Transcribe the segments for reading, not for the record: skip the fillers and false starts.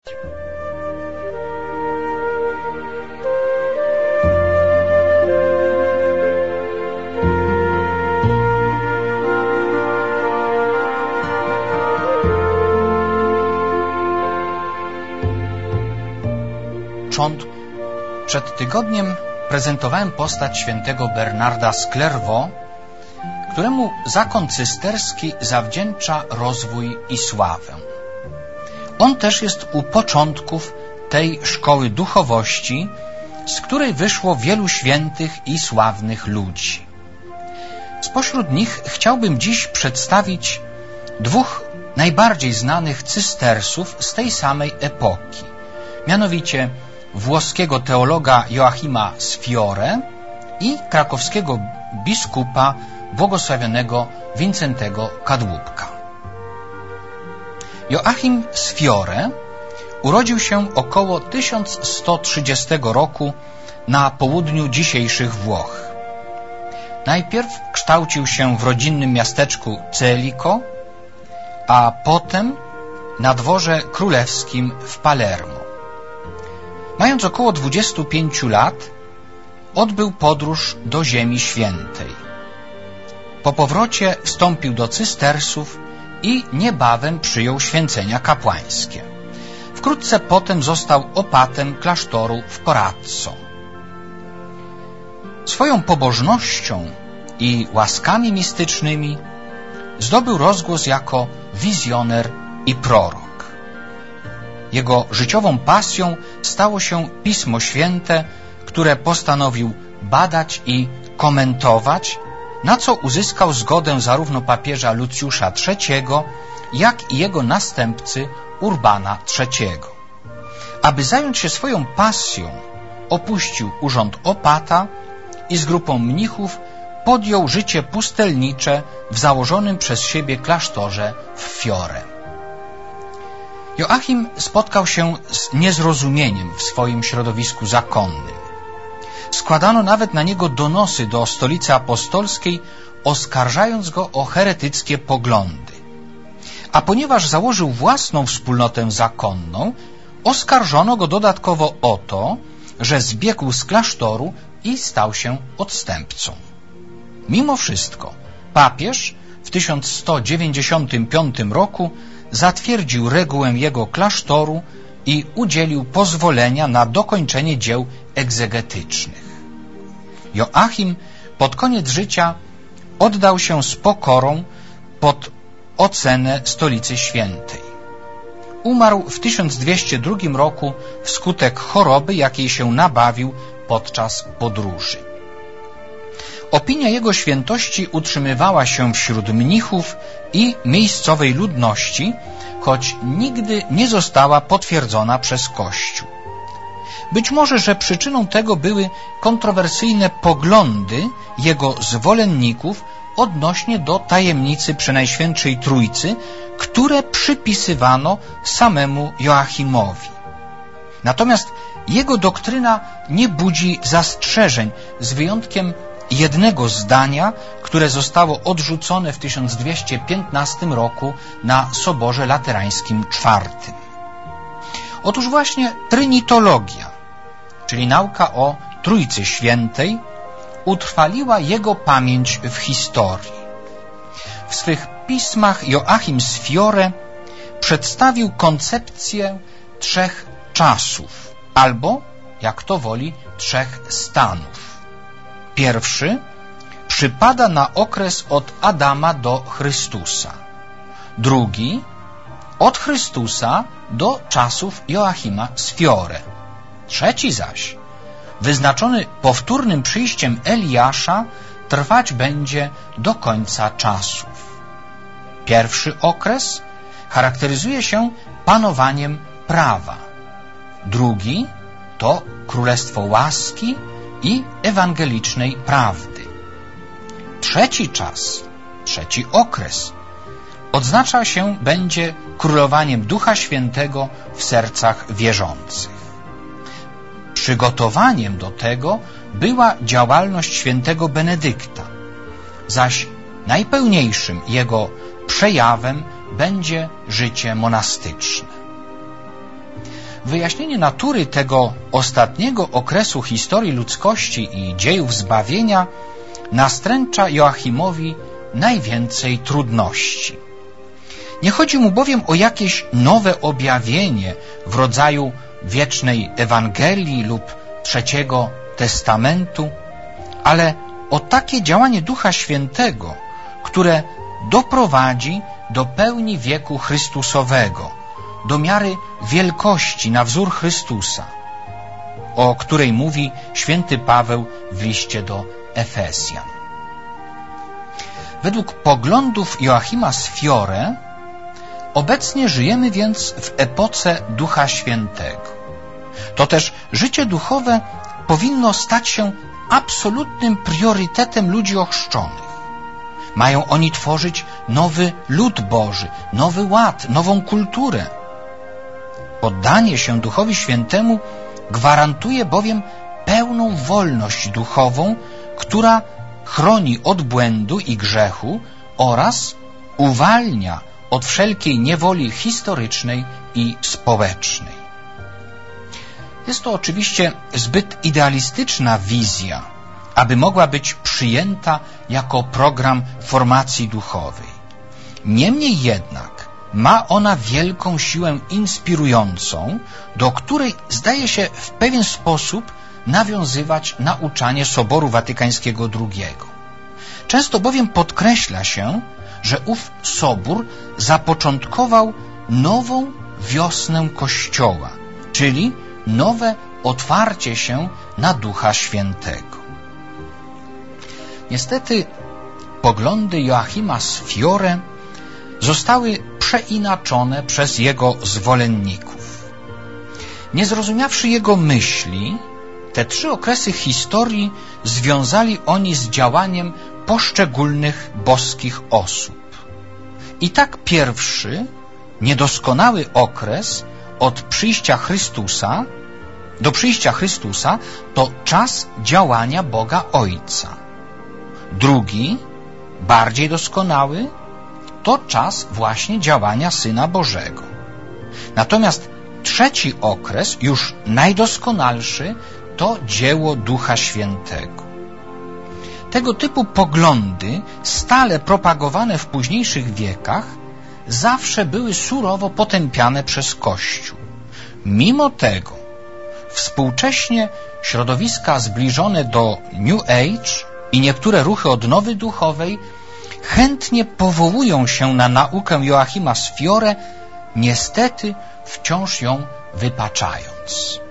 Przed tygodniem prezentowałem postać świętego Bernarda z Clairvaux, któremu zakon cysterski zawdzięcza rozwój i sławę. On też jest u początków tej szkoły duchowości, z której wyszło wielu świętych i sławnych ludzi. Spośród nich chciałbym dziś przedstawić dwóch najbardziej znanych cystersów z tej samej epoki, mianowicie włoskiego teologa Joachima Sfiore i krakowskiego biskupa błogosławionego Wincentego Kadłubka. Joachim Sfiore urodził się około 1130 roku na południu dzisiejszych Włoch. Najpierw kształcił się w rodzinnym miasteczku Celico, a potem na dworze królewskim w Palermo. Mając około 25 lat, odbył podróż do Ziemi Świętej. Po powrocie wstąpił do cystersów i niebawem przyjął święcenia kapłańskie. Wkrótce potem został opatem klasztoru w Corazzo. Swoją pobożnością i łaskami mistycznymi zdobył rozgłos jako wizjoner i prorok. Jego życiową pasją stało się Pismo Święte, które postanowił badać i komentować, na co uzyskał zgodę zarówno papieża Lucjusza III, jak i jego następcy Urbana III. Aby zająć się swoją pasją, opuścił urząd opata i z grupą mnichów podjął życie pustelnicze w założonym przez siebie klasztorze w Fiore. Joachim spotkał się z niezrozumieniem w swoim środowisku zakonnym. Składano nawet na niego donosy do stolicy apostolskiej, oskarżając go o heretyckie poglądy. A ponieważ założył własną wspólnotę zakonną, oskarżono go dodatkowo o to, że zbiegł z klasztoru i stał się odstępcą. Mimo wszystko papież w 1195 roku zatwierdził regułę jego klasztoru i udzielił pozwolenia na dokończenie dzieł egzegetycznych. Joachim pod koniec życia oddał się z pokorą pod ocenę Stolicy Świętej. Umarł w 1202 roku wskutek choroby, jakiej się nabawił podczas podróży. Opinia jego świętości utrzymywała się wśród mnichów i miejscowej ludności, choć nigdy nie została potwierdzona przez Kościół. Być może, że przyczyną tego były kontrowersyjne poglądy jego zwolenników odnośnie do tajemnicy Przenajświętszej Trójcy, które przypisywano samemu Joachimowi. Natomiast jego doktryna nie budzi zastrzeżeń, z wyjątkiem jednego zdania, które zostało odrzucone w 1215 roku na Soborze Laterańskim IV. Otóż właśnie trynitologia, czyli nauka o Trójcy Świętej, utrwaliła jego pamięć w historii. W swych pismach Joachim Sfiore przedstawił koncepcję trzech czasów, albo, jak to woli, trzech stanów. Pierwszy przypada na okres od Adama do Chrystusa. Drugi od Chrystusa do czasów Joachima Sfiore. Trzeci zaś, wyznaczony powtórnym przyjściem Eliasza, trwać będzie do końca czasów. Pierwszy okres charakteryzuje się panowaniem prawa. Drugi to królestwo łaski i ewangelicznej prawdy. Trzeci czas, trzeci okres odznacza się będzie królowaniem Ducha Świętego w sercach wierzących. Przygotowaniem do tego była działalność świętego Benedykta, zaś najpełniejszym jego przejawem będzie życie monastyczne. wyjaśnienie natury tego ostatniego okresu historii ludzkości i dziejów zbawienia nastręcza Joachimowi najwięcej trudności. Nie chodzi mu bowiem o jakieś nowe objawienie w rodzaju wiecznej Ewangelii lub Trzeciego Testamentu, ale o takie działanie Ducha Świętego, które doprowadzi do pełni wieku Chrystusowego, do miary wielkości na wzór Chrystusa, o której mówi święty Paweł w liście do Efezjan. Według poglądów Joachima z Fiore obecnie żyjemy więc w epoce Ducha Świętego. To też życie duchowe powinno stać się absolutnym priorytetem ludzi ochrzczonych. Mają oni tworzyć nowy lud Boży, nowy ład, nową kulturę. Poddanie się Duchowi Świętemu gwarantuje bowiem pełną wolność duchową, która chroni od błędu i grzechu oraz uwalnia od wszelkiej niewoli historycznej i społecznej. Jest to oczywiście zbyt idealistyczna wizja, aby mogła być przyjęta jako program formacji duchowej. Niemniej jednak ma ona wielką siłę inspirującą, do której zdaje się w pewien sposób nawiązywać nauczanie Soboru Watykańskiego II. Często bowiem podkreśla się, że ów Sobór zapoczątkował nową wiosnę Kościoła, czyli nowe otwarcie się na Ducha Świętego. Niestety poglądy Joachima z Fiore zostały przeinaczone przez jego zwolenników. Nie zrozumiawszy jego myśli, te trzy okresy historii związali oni z działaniem poszczególnych boskich osób. I tak pierwszy, niedoskonały okres od przyjścia Chrystusa do przyjścia Chrystusa to czas działania Boga Ojca. Drugi, bardziej doskonały, to czas właśnie działania Syna Bożego. Natomiast trzeci okres, już najdoskonalszy, to dzieło Ducha Świętego. Tego typu poglądy, stale propagowane w późniejszych wiekach, zawsze były surowo potępiane przez Kościół. Mimo tego współcześnie środowiska zbliżone do New Age i niektóre ruchy odnowy duchowej chętnie powołują się na naukę Joachima z Fiore, niestety wciąż ją wypaczając.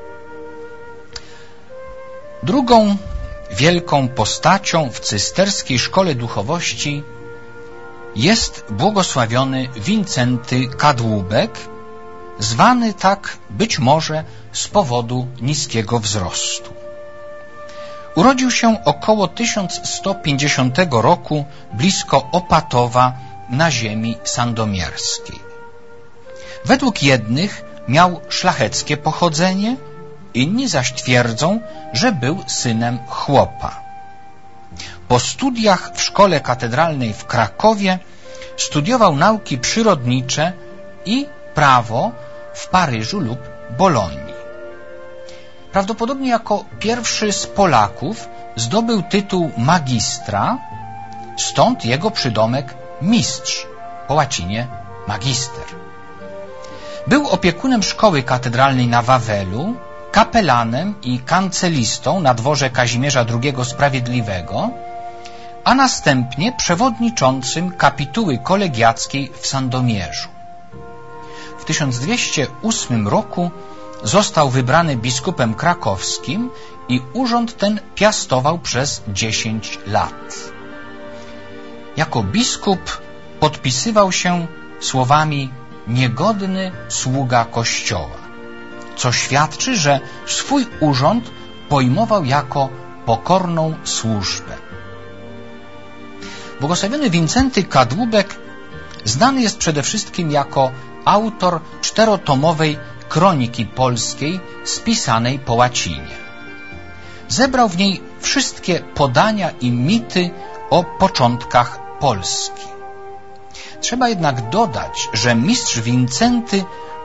Drugą wielką postacią w cysterskiej szkole duchowości jest błogosławiony Wincenty Kadłubek, zwany tak być może z powodu niskiego wzrostu. Urodził się około 1150 roku blisko Opatowa na ziemi sandomierskiej. Według jednych miał szlacheckie pochodzenie, inni zaś twierdzą, że był synem chłopa. Po studiach w szkole katedralnej w Krakowie studiował nauki przyrodnicze i prawo w Paryżu lub Bolonii. Prawdopodobnie jako pierwszy z Polaków zdobył tytuł magistra, stąd jego przydomek mistrz, po łacinie magister. Był opiekunem szkoły katedralnej na Wawelu, kapelanem i kancelistą na dworze Kazimierza II Sprawiedliwego, a następnie przewodniczącym kapituły kolegiackiej w Sandomierzu. W 1208 roku został wybrany biskupem krakowskim i urząd ten piastował przez 10 lat. Jako biskup podpisywał się słowami niegodny sługa Kościoła, co świadczy, że swój urząd pojmował jako pokorną służbę. Błogosławiony Wincenty Kadłubek znany jest przede wszystkim jako autor 4-tomowej kroniki polskiej spisanej po łacinie. Zebrał w niej wszystkie podania i mity o początkach Polski. Trzeba jednak dodać, że mistrz Wincenty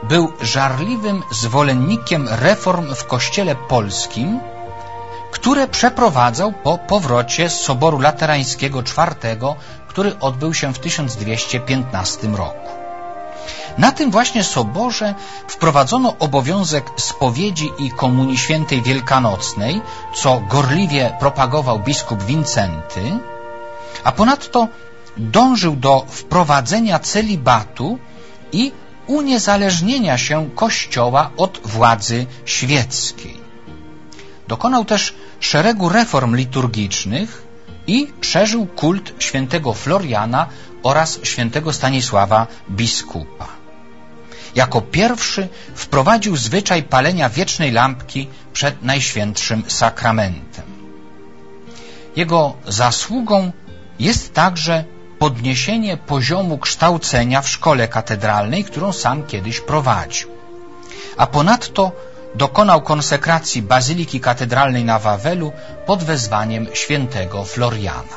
był żarliwym zwolennikiem reform w Kościele polskim, które przeprowadzał po powrocie z Soboru Laterańskiego IV, który odbył się w 1215 roku. Na tym właśnie soborze wprowadzono obowiązek spowiedzi i Komunii Świętej Wielkanocnej, co gorliwie propagował biskup Wincenty, a ponadto dążył do wprowadzenia celibatu i uniezależnienia się Kościoła od władzy świeckiej. Dokonał też szeregu reform liturgicznych i szerzył kult świętego Floriana oraz świętego Stanisława biskupa. Jako pierwszy wprowadził zwyczaj palenia wiecznej lampki przed Najświętszym Sakramentem. Jego zasługą jest także podniesienie poziomu kształcenia w szkole katedralnej, którą sam kiedyś prowadził. A ponadto dokonał konsekracji Bazyliki Katedralnej na Wawelu pod wezwaniem świętego Floriana.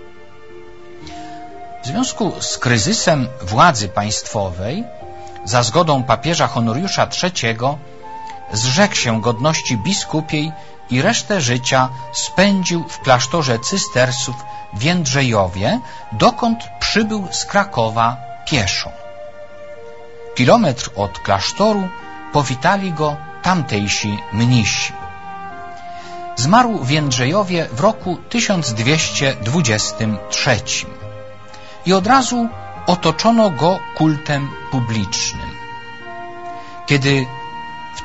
W związku z kryzysem władzy państwowej, za zgodą papieża Honoriusza III, zrzekł się godności biskupiej i resztę życia spędził w klasztorze cystersów w Jędrzejowie, dokąd przybył z Krakowa pieszo. Kilometr od klasztoru powitali go tamtejsi mnisi. Zmarł w Jędrzejowie w roku 1223 i od razu otoczono go kultem publicznym. Kiedy w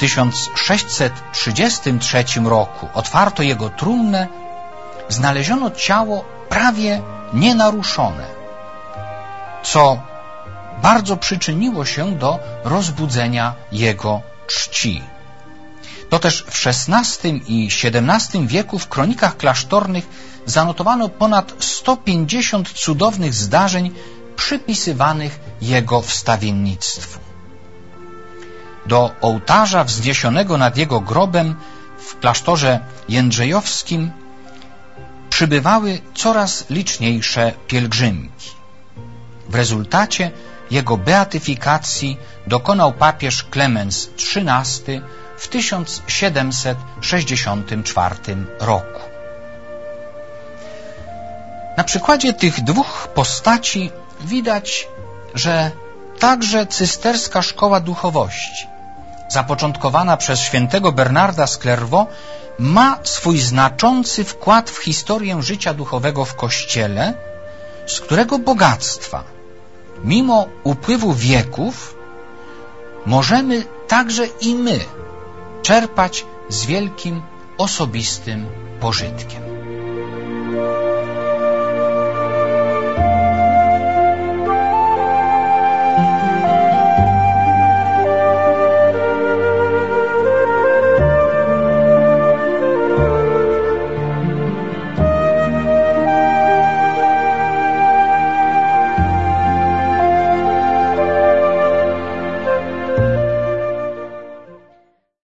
1633 roku otwarto jego trumnę, znaleziono ciało prawie nienaruszone, co bardzo przyczyniło się do rozbudzenia jego czci. To też w XVI i XVII wieku w kronikach klasztornych zanotowano ponad 150 cudownych zdarzeń przypisywanych jego wstawiennictwu. Do ołtarza wzniesionego nad jego grobem w klasztorze jędrzejowskim przybywały coraz liczniejsze pielgrzymki. W rezultacie jego beatyfikacji dokonał papież Klemens XIII w 1764 roku. Na przykładzie tych dwóch postaci widać, że także cysterska szkoła duchowości, zapoczątkowana przez świętego Bernarda z Clairvaux, ma swój znaczący wkład w historię życia duchowego w Kościele, z którego bogactwa, mimo upływu wieków, możemy także i my czerpać z wielkim osobistym pożytkiem.